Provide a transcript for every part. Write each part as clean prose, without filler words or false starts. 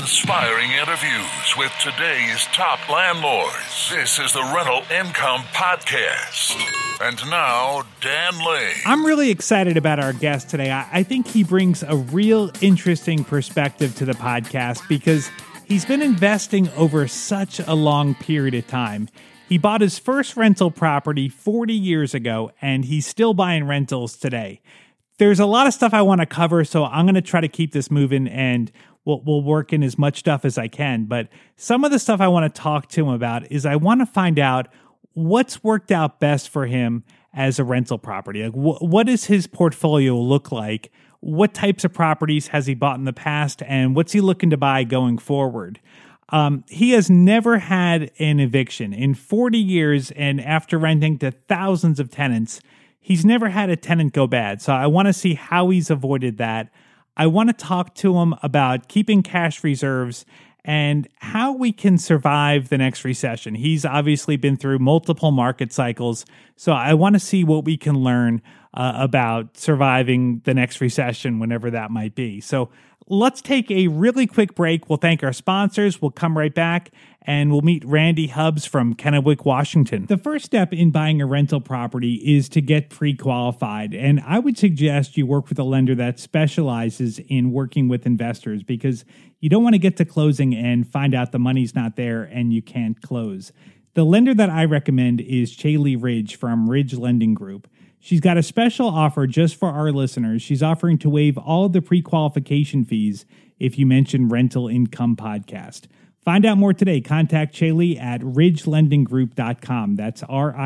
inspiring interviews with today's top landlords. This is the Rental Income Podcast. And now, Dan Lane. I'm really excited about our guest today. I think he brings a real interesting perspective to the podcast because he's been investing over such a long period of time. He bought his first rental property 40 years ago, and he's still buying rentals today. There's a lot of stuff I want to cover, so I'm going to try to keep this moving, and we'll work in as much stuff as I can. But some of the stuff I want to talk to him about is I want to find out what's worked out best for him as a rental property. Like, what does his portfolio look like? What types of properties has he bought in the past, and what's he looking to buy going forward? He has never had an eviction in 40 years, and after renting to thousands of tenants, he's never had a tenant go bad. So I want to see how he's avoided that. I want to talk to him about keeping cash reserves and how we can survive the next recession. He's obviously been through multiple market cycles, so I want to see what we can learn about surviving the next recession, whenever that might be. So let's take a really quick break. We'll thank our sponsors. We'll come right back, and we'll meet Randy Hubbs from Kennewick, Washington. The first step in buying a rental property is to get pre-qualified, and I would suggest you work with a lender that specializes in working with investors because you don't want to get to closing and find out the money's not there and you can't close. The lender that I recommend is Chaley Ridge from Ridge Lending Group. She's got a special offer just for our listeners. She's offering to waive all of the pre-qualification fees if you mention Rental Income Podcast. Find out more today. Contact Chaley at ridgelendinggroup.com. That's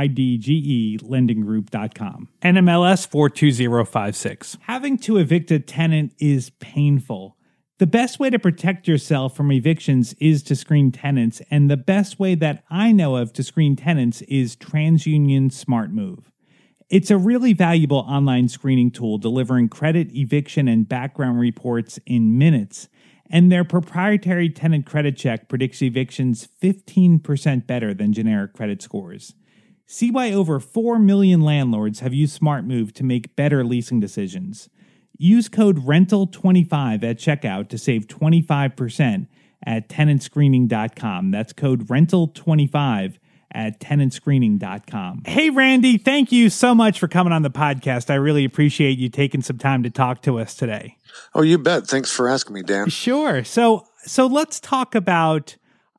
RIDGE lendinggroup.com. NMLS 42056. Having to evict a tenant is painful. The best way to protect yourself from evictions is to screen tenants, and the best way that I know of to screen tenants is TransUnion SmartMove. It's a really valuable online screening tool delivering credit, eviction, and background reports in minutes. And their proprietary tenant credit check predicts evictions 15% better than generic credit scores. See why over 4 million landlords have used SmartMove to make better leasing decisions. Use code RENTAL25 at checkout to save 25% at tenantscreening.com. That's code RENTAL25 at tenantscreening.com. Hey, Randy, thank you so much for coming on the podcast. I really appreciate you taking some time to talk to us today. Oh, you bet. Thanks for asking me, Dan. Sure. So let's talk about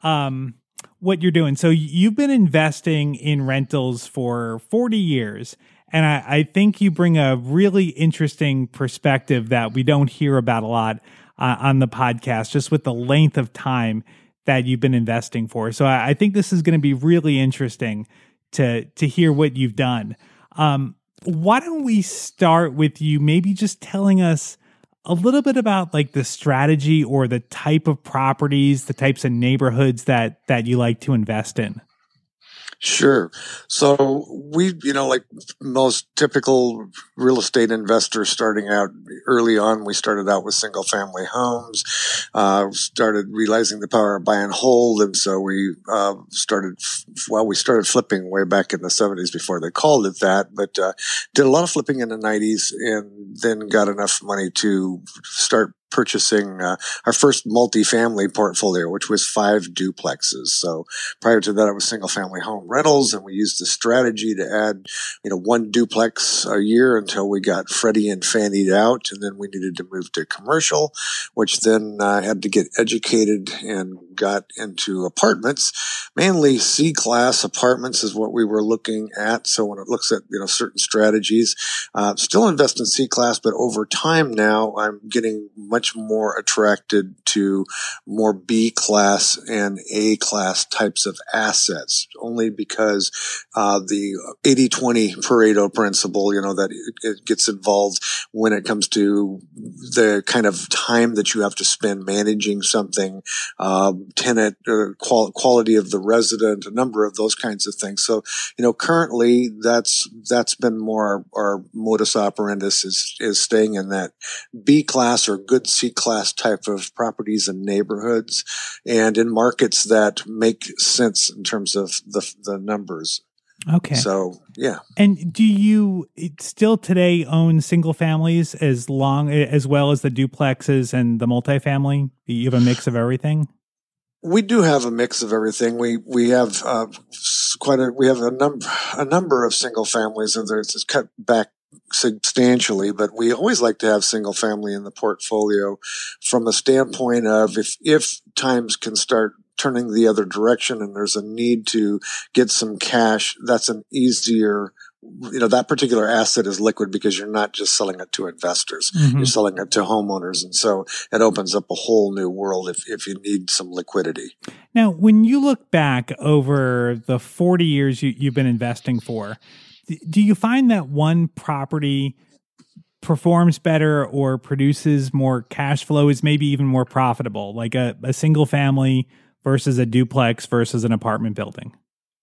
what you're doing. So you've been investing in rentals for 40 years, and I think you bring a really interesting perspective that we don't hear about a lot on the podcast, just with the length of time that you've been investing for. So I think this is going to be really interesting to hear what you've done. Why don't we start with you maybe just telling us a little bit about like the strategy or the type of properties, the types of neighborhoods that you like to invest in? Sure. So we, like most typical real estate investors starting out early on, we started out with single family homes, started realizing the power of buy and hold. And so we started flipping way back in the 70s before they called it that, but did a lot of flipping in the 90s and then got enough money to start purchasing our first multifamily portfolio, which was 5 duplexes. So prior to that, it was single family home rentals, and we used the strategy to add, 1 duplex a year until we got Freddie and Fannied out, and then we needed to move to commercial, which then had to get educated and got into apartments. Mainly C-class apartments is what we were looking at. So when it looks at certain strategies, still invest in C-class, but over time now I'm getting much more attracted to more B-class and A-class types of assets, only because the 80-20 Pareto principle, that it gets involved when it comes to the kind of time that you have to spend managing something, tenant quality of the resident, a number of those kinds of things. So, currently that's been more our modus operandus is staying in that B-class or good C-class type of properties and neighborhoods, and in markets that make sense in terms of the numbers. Okay. So, yeah. And do you still today own single families as well as the duplexes and the multifamily? You have a mix of everything? We do have a mix of everything. We have we have a number of single families, and it's cut back substantially, but we always like to have single family in the portfolio from a standpoint of if times can start turning the other direction and there's a need to get some cash, that's an easier, that particular asset is liquid because you're not just selling it to investors. Mm-hmm. You're selling it to homeowners. And so it opens up a whole new world if you need some liquidity. Now, when you look back over the 40 years you've been investing for, do you find that one property performs better or produces more cash flow, is maybe even more profitable, like a single family versus a duplex versus an apartment building?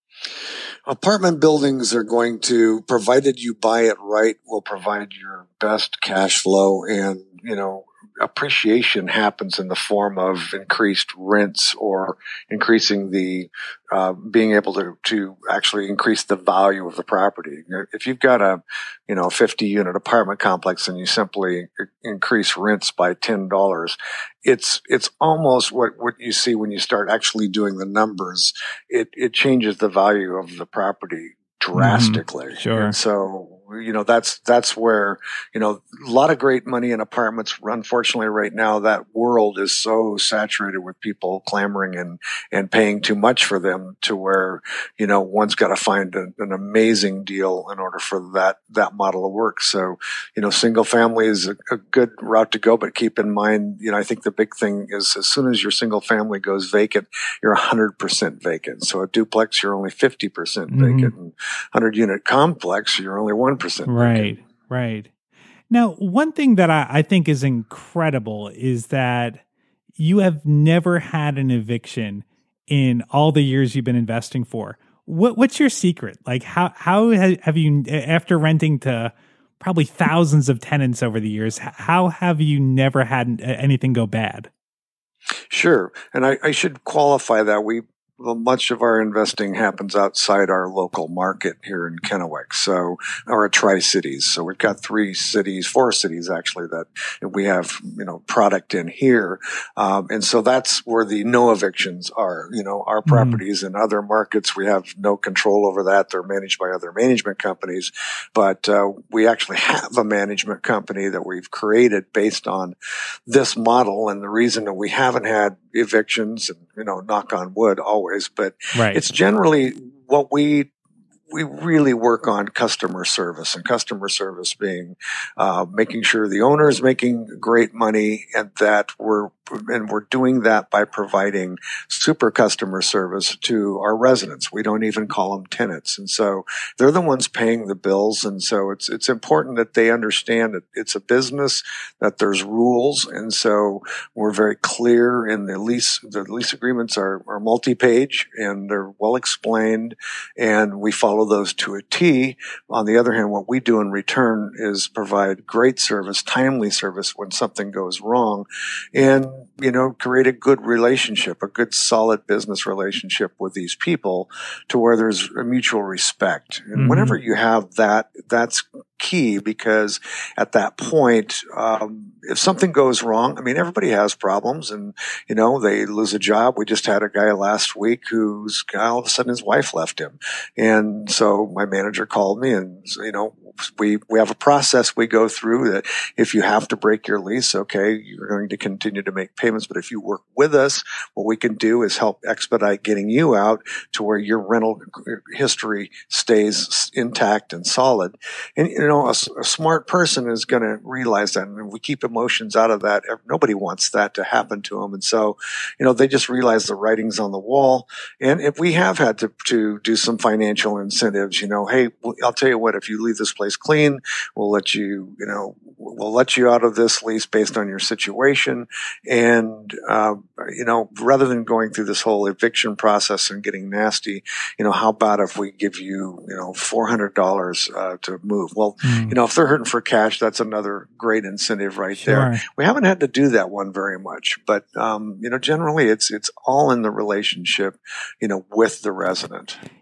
Apartment buildings are going to, provided you buy it right, will provide your best cash flow, and, appreciation happens in the form of increased rents or increasing the being able to actually increase the value of the property. If you've got a 50 unit apartment complex and you simply increase rents by $10, it's almost what you see when you start actually doing the numbers. It changes the value of the property drastically. Mm-hmm. Sure. And so, that's where, a lot of great money in apartments. Unfortunately, right now, that world is so saturated with people clamoring and paying too much for them to where, one's got to find an amazing deal in order for that model to work. So, single family is a good route to go, but keep in mind, I think the big thing is as soon as your single family goes vacant, you're 100% vacant. So a duplex, you're only 50% vacant. And 100 unit complex, you're only 1%. Right. Now, one thing that I think is incredible is that you have never had an eviction in all the years you've been investing for. What's your secret? Like, how have you, after renting to probably thousands of tenants over the years, how have you never had anything go bad? Sure. And I should qualify that much of our investing happens outside our local market here in Kennewick, or Tri-Cities. So we've got 4 cities actually that we have, product in here. And so that's where the no evictions are. Our properties in other markets, we have no control over that. They're managed by other management companies. But we actually have a management company that we've created based on this model. And the reason that we haven't had evictions, and knock on wood always, but right. It's generally what we really work on customer service, and customer service being making sure the owner is making great money, and that we're doing that by providing super customer service to our residents. We don't even call them tenants. And so they're the ones paying the bills. And so it's important that they understand that it's a business, that there's rules. And so we're very clear in the lease agreements are multi-page and they're well explained, and we follow those to a T. On the other hand, what we do in return is provide great service, timely service when something goes wrong, and create a good relationship, a good solid business relationship with these people to where there's a mutual respect. And whenever you have that, that's key, because at that point, if something goes wrong, everybody has problems, and, they lose a job. We just had a guy last week who's all of a sudden his wife left him. And so my manager called me, and, we have a process we go through that if you have to break your lease, okay, you're going to continue to make payments. But if you work with us, what we can do is help expedite getting you out to where your rental history stays intact and solid. And, a smart person is going to realize that. And we keep emotions out of that. Nobody wants that to happen to them. And so, they just realize the writing's on the wall. And if we have had to do some financial incentives, hey, I'll tell you what, if you leave this place clean, we'll let you out of this lease based on your situation. And, rather than going through this whole eviction process and getting nasty, how about if we give you, $400 to move? Well, if they're hurting for cash, that's another great incentive right there. We haven't had to do that one very much, but, generally it's all in the relationship, with the resident.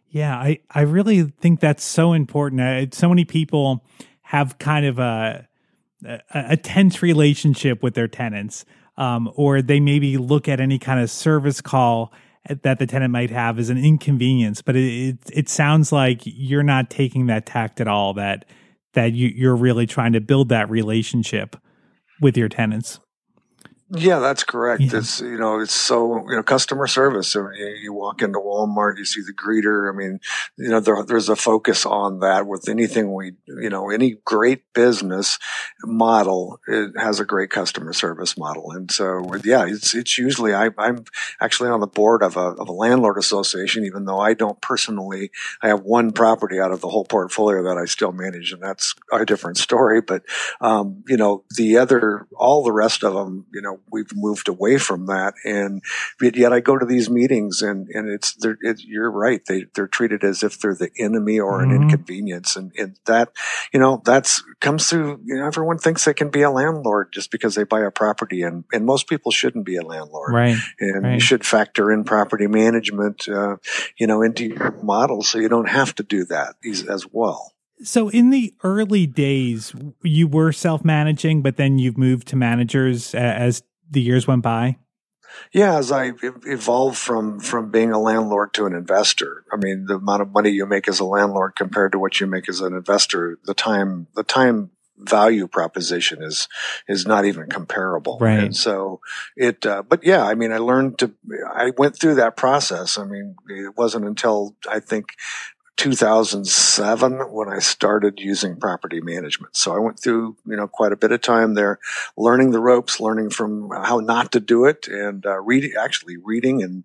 Yeah, I really think that's so important. So many people have kind of a tense relationship with their tenants, or they maybe look at any kind of service call that the tenant might have as an inconvenience. But it sounds like you're not taking that tact at all. That you're really trying to build that relationship with your tenants. Yeah, that's correct. Yeah. It's, it's so, customer service. So you walk into Walmart, you see the greeter. I mean, there's a focus on that with anything any great business model, it has a great customer service model. And so, yeah, it's usually, I'm actually on the board of a landlord association, even though I don't personally, I have one property out of the whole portfolio that I still manage, and that's a different story. But, all the rest of them, we've moved away from that, and yet I go to these meetings, and you're right. They're treated as if they're the enemy or an inconvenience, and that that's comes through. Everyone thinks they can be a landlord just because they buy a property, and most people shouldn't be a landlord, right? And you should factor in property management, into your model, so you don't have to do that as well. So in the early days, you were self-managing, but then you've moved to managers as the years went by? Yeah, as I evolved from being a landlord to an investor. I mean, the amount of money you make as a landlord compared to what you make as an investor, the time value proposition is not even comparable. Right. And so but yeah, I mean, I went through that process. I mean, it wasn't until I think 2007 when I started using property management. So I went through, quite a bit of time there, learning the ropes, learning from how not to do it, and reading and,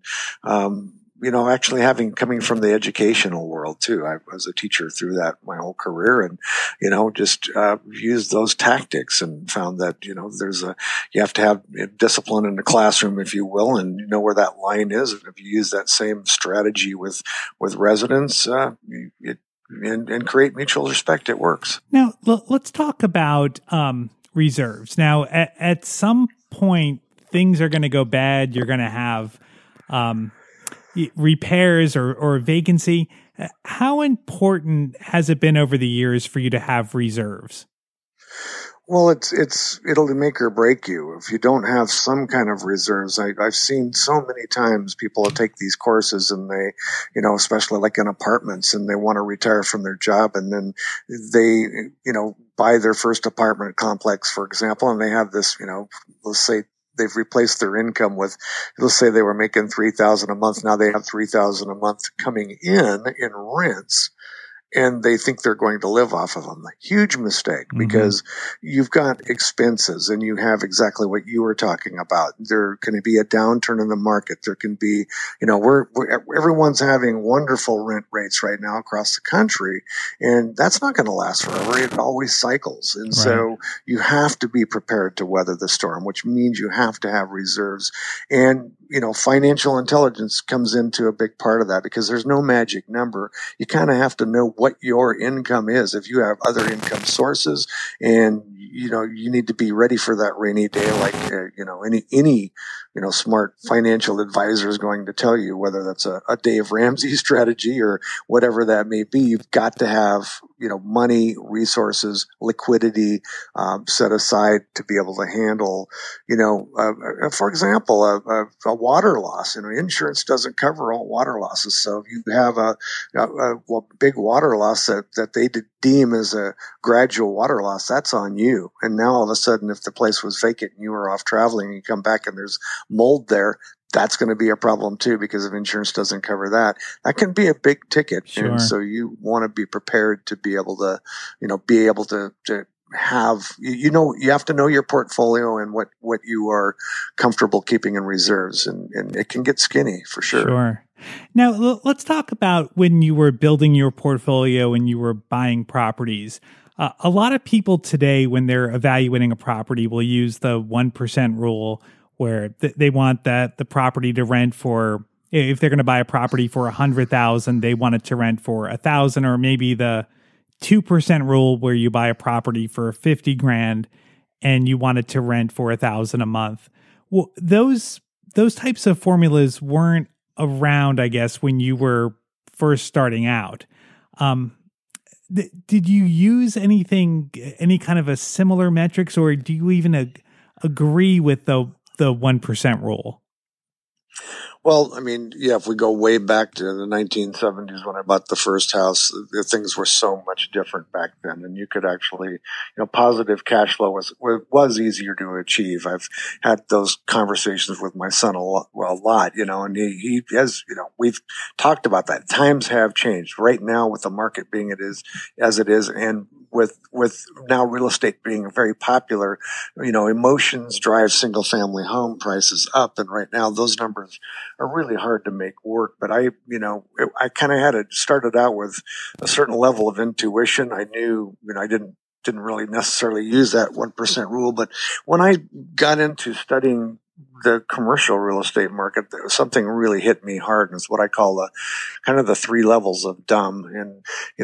coming from the educational world too. I was a teacher through that my whole career, and, just used those tactics and found that, you have to have discipline in the classroom, if you will, and you know where that line is. And if you use that same strategy with residents, and create mutual respect, it works. Now, let's talk about reserves. Now, at some point, things are going to go bad. You're going to have repairs or vacancy. How important has it been over the years for you to have reserves? Well, it'll make or break you if you don't have some kind of reserves. I've seen so many times people take these courses, and they, especially like in apartments, and they want to retire from their job, and then they, buy their first apartment complex, for example, and they have this, let's say they've replaced their income with, let's say they were making $3,000 a month. Now they have $3,000 a month coming in rents, and they think they're going to live off of them. Huge mistake, because you've got expenses, and you have exactly what you were talking about. There can be a downturn in the market. There can be, everyone's having wonderful rent rates right now across the country, and that's not going to last forever. It always cycles. And so you have to be prepared to weather the storm, which means you have to have reserves. And, financial intelligence comes into a big part of that, because there's no magic number. You kind of have to know what your income is. If you have other income sources, and you need to be ready for that rainy day, like any smart financial advisor is going to tell you, whether that's a Dave Ramsey strategy or whatever that may be. You've got to have money, resources, liquidity set aside to be able to handle for example, a water loss. Insurance doesn't cover all water losses. So if you have a big water loss that they deem as a gradual water loss, that's on you. And now all of a sudden, if the place was vacant and you were off traveling and you come back and there's mold there, that's going to be a problem too, because if insurance doesn't cover that, that can be a big ticket. Sure. And so you want to be prepared to be able to, have, you have to know your portfolio and what you are comfortable keeping in reserves, and it can get skinny for sure. Sure. Now, let's talk about when you were building your portfolio and you were buying properties. A lot of people today, when they're evaluating a property, will use the 1% rule, where they want the property to rent for, if they're going to buy a property for $100,000, they want it to rent for $1,000, or maybe the 2% rule, where you buy a property for $50,000 and you want it to rent for $1,000 a month. Well, those types of formulas weren't around, I guess, when you were first starting out. Did you use any kind of a similar metrics, or do you even agree with the 1% rule? Well, I mean, yeah, if we go way back to the 1970s when I bought the first house, things were so much different back then. And you could actually, positive cash flow was easier to achieve. I've had those conversations with my son a lot, and he has, we've talked about that. Times have changed right now with the market being as it is. And with now real estate being very popular, emotions drive single family home prices up. And right now those numbers are really hard to make work. But I kind of started out with a certain level of intuition. I knew, I didn't really necessarily use that 1% rule. But when I got into studying the commercial real estate market, something really hit me hard, and it's what I call the 3 levels of dumb. And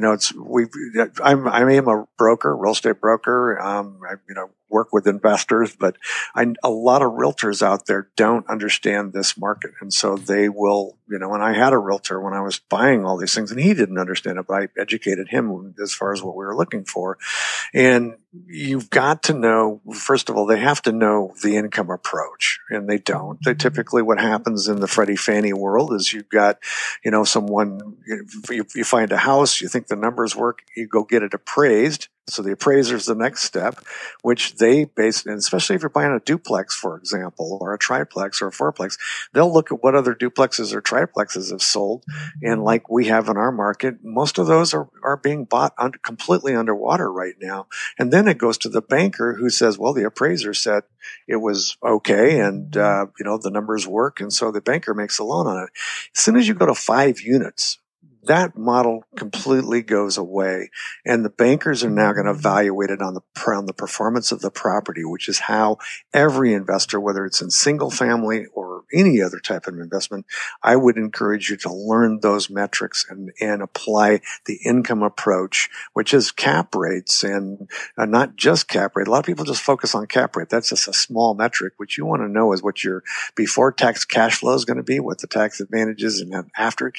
I'm a broker, real estate broker. I work with investors, but a lot of realtors out there don't understand this market, and so they will. And I had a realtor when I was buying all these things, and he didn't understand it, but I educated him as far as what we were looking for. And you've got to know, first of all, they have to know the income approach, and they don't. They typically, what happens in the Freddie Fannie world is you've got, someone, you find a house, you think the numbers work, you go get it appraised. So the appraiser is the next step, which they base, and especially if you're buying a duplex, for example, or a triplex or a fourplex, they'll look at what other duplexes or triplexes have sold. And like we have in our market, most of those are being bought completely underwater right now. And then it goes to the banker who says, well, the appraiser said it was okay, and the numbers work, and so the banker makes a loan on it. As soon as you go to 5 units, that model completely goes away, and the bankers are now going to evaluate it on the performance of the property, which is how every investor, whether it's in single family or any other type of investment, I would encourage you to learn those metrics and apply the income approach, which is cap rates, and not just cap rate. A lot of people just focus on cap rate. That's just a small metric. What you want to know is what your before tax cash flow is going to be, what the tax advantages and after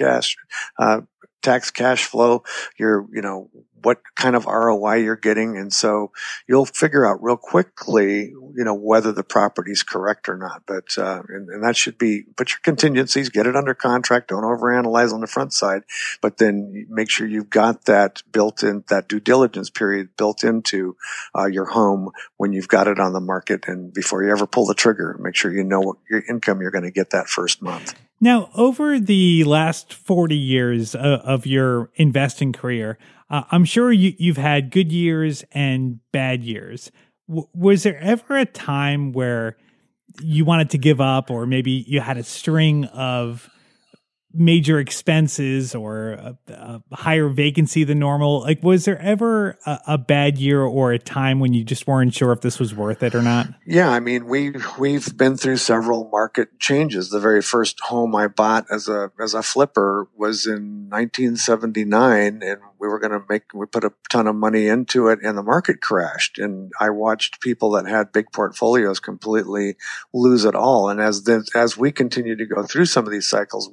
tax cash flow, what kind of ROI you're getting. And so you'll figure out real quickly, whether the property's correct or not. But, and that should be, put your contingencies, get it under contract. Don't overanalyze on the front side, but then make sure you've got that built in, that due diligence period built into your home when you've got it on the market. And before you ever pull the trigger, make sure you know what your income you're going to get that first month. Now, over the last 40 years of your investing career, I'm sure you've had good years and bad years. Was there ever a time where you wanted to give up, or maybe you had a string of major expenses or a higher vacancy than normal? Like, was there ever a bad year or a time when you just weren't sure if this was worth it or not? Yeah, I mean, we've been through several market changes. The very first home I bought as a flipper was in 1979, and we put a ton of money into it, and the market crashed. And I watched people that had big portfolios completely lose it all. And as we continue to go through some of these cycles,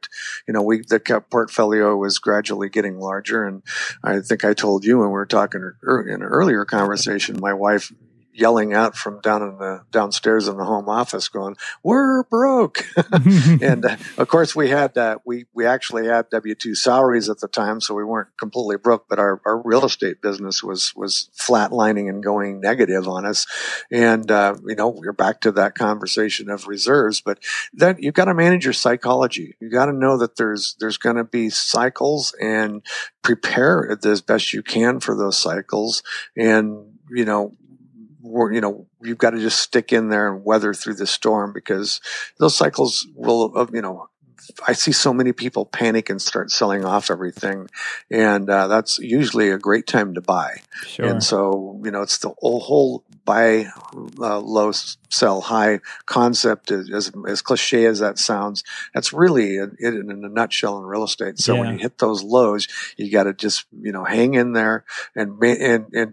the portfolio was gradually getting larger. And I think I told you when we were talking in an earlier conversation, my wife yelling out from downstairs in the home office going, "We're broke." And of course we had, we actually had W-2 salaries at the time, so we weren't completely broke, but our real estate business was flatlining and going negative on us. And, we're back to that conversation of reserves, but that you've got to manage your psychology. You got to know that there's going to be cycles, and prepare as best you can for those cycles. And, you've got to just stick in there and weather through the storm, because those cycles will, I see so many people panic and start selling off everything. And that's usually a great time to buy. Sure. And so, it's the whole buy low, sell high concept, as cliche as that sounds. That's really it in a nutshell in real estate. So when you hit those lows, you got to just, hang in there, and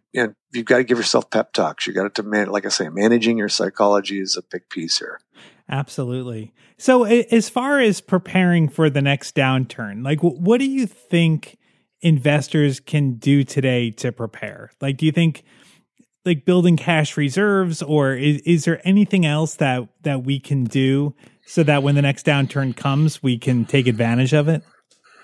you've got to give yourself pep talks. You got to, like I say, managing your psychology is a big piece here. Absolutely. So as far as preparing for the next downturn, like what do you think investors can do today to prepare? Like, do you think like building cash reserves, or is there anything else that we can do so that when the next downturn comes, we can take advantage of it?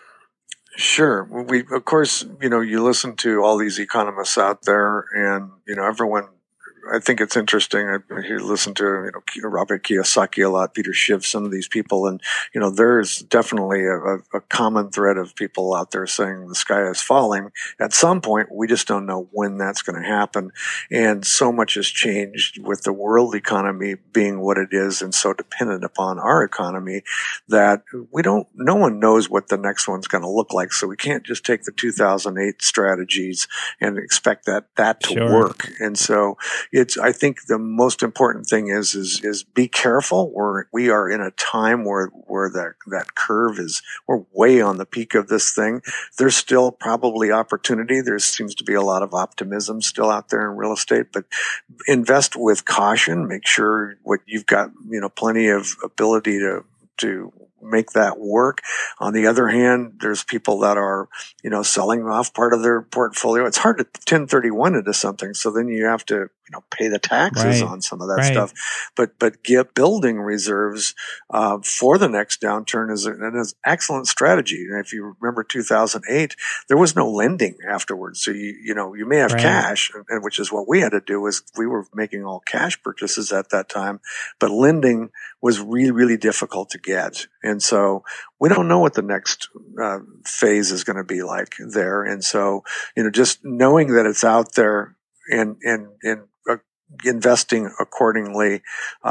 Sure. We, of course, you listen to all these economists out there, and, everyone, I think it's interesting. I listen to, Robert Kiyosaki a lot, Peter Schiff, some of these people. And, there's definitely a common thread of people out there saying the sky is falling at some point. We just don't know when that's going to happen. And so much has changed with the world economy being what it is and so dependent upon our economy that no one knows what the next one's going to look like. So we can't just take the 2008 strategies and expect that to Sure. work. And so, I think the most important thing is be careful. We are in a time where that curve we're way on the peak of this thing. There's still probably opportunity. There seems to be a lot of optimism still out there in real estate, but invest with caution. Make sure what you've got, plenty of ability to make that work. On the other hand, there's people that are, selling off part of their portfolio. It's hard to 1031 into something. So then you have to, pay the taxes Right. on some of that Right. stuff. But building reserves, for the next downturn is an excellent strategy. And if you remember 2008, there was no lending afterwards. So you may have Right. cash, and which is what we had to do is we were making all cash purchases at that time, but lending was really, really difficult to get. And so we don't know what the next phase is going to be like there. And so, just knowing that it's out there and investing accordingly.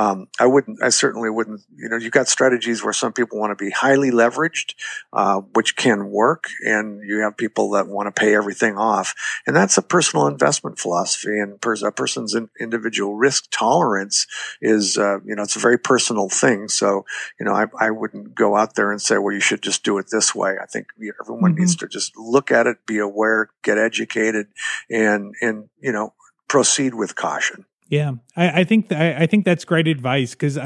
I certainly wouldn't, you've got strategies where some people want to be highly leveraged, which can work. And you have people that want to pay everything off. And that's a personal investment philosophy, and a person's individual risk tolerance is, it's a very personal thing. So, I wouldn't go out there and say, well, you should just do it this way. I think everyone Mm-hmm. needs to just look at it, be aware, get educated, and proceed with caution. Yeah, I think that's great advice, because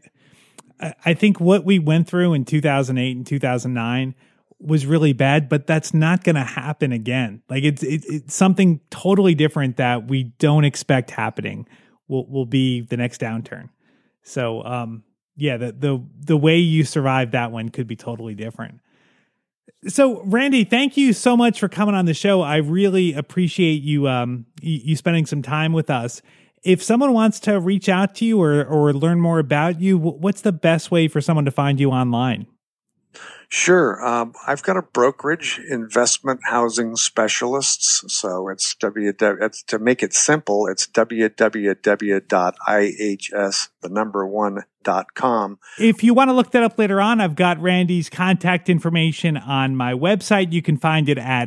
I think what we went through in 2008 and 2009 was really bad, but that's not going to happen again. Like it's something totally different that we don't expect happening will be the next downturn. So yeah, the way you survived that one could be totally different. So, Randy, thank you so much for coming on the show. I really appreciate you you spending some time with us. If someone wants to reach out to you or learn more about you, what's the best way for someone to find you online? Sure. I've got a brokerage, Investment Housing Specialists. So it's to make it simple, it's www.ihs1.com. If you want to look that up later on, I've got Randy's contact information on my website. You can find it at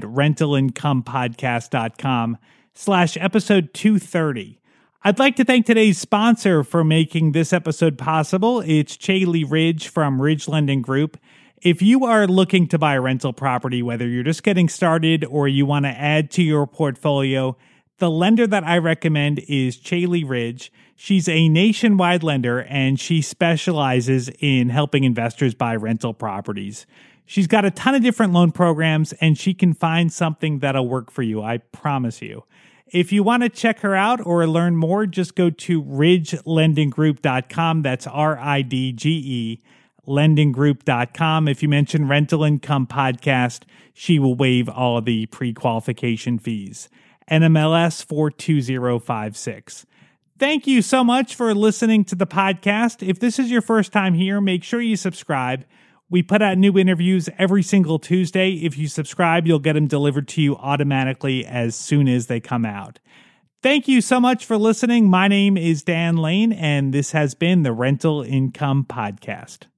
rentalincomepodcast.com/episode 230. I'd like to thank today's sponsor for making this episode possible. It's Chaley Ridge from Ridge Lending Group. If you are looking to buy a rental property, whether you're just getting started or you want to add to your portfolio, the lender that I recommend is Chaley Ridge. She's a nationwide lender, and she specializes in helping investors buy rental properties. She's got a ton of different loan programs, and she can find something that'll work for you, I promise you. If you want to check her out or learn more, just go to ridgelendinggroup.com. That's RIDGE. lendinggroup.com. If you mention Rental Income Podcast, she will waive all of the pre-qualification fees. NMLS 42056. Thank you so much for listening to the podcast. If this is your first time here, make sure you subscribe. We put out new interviews every single Tuesday. If you subscribe, you'll get them delivered to you automatically as soon as they come out. Thank you so much for listening. My name is Dan Lane, and this has been the Rental Income Podcast.